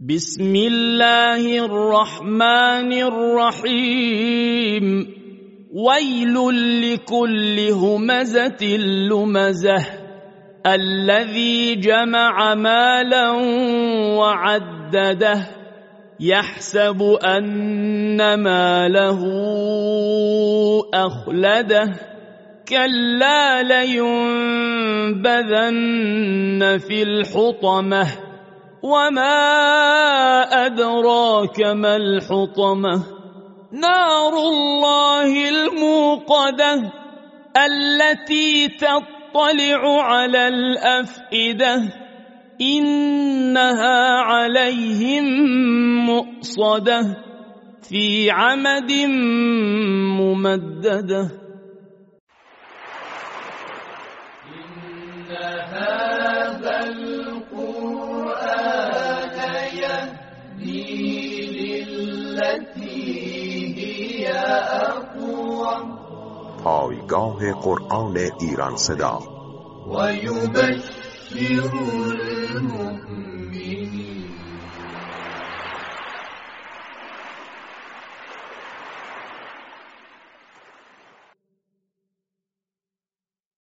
بسم الله الرحمن الرحيم ويل لكل همزة لمزة الذي جمع مالا وعدده يحسب أن ماله أخلده كلا لينبذن في الحطمة وما أدراك ما الحطمة نار الله الموقدة التي تطلع على الأفئدة إنها عليهم مؤصدة في عمد ممددة. إن هذا القرآن يهدي للتي هي أقوم پایگاه قرآن ایران صدا و یبشر المؤمنین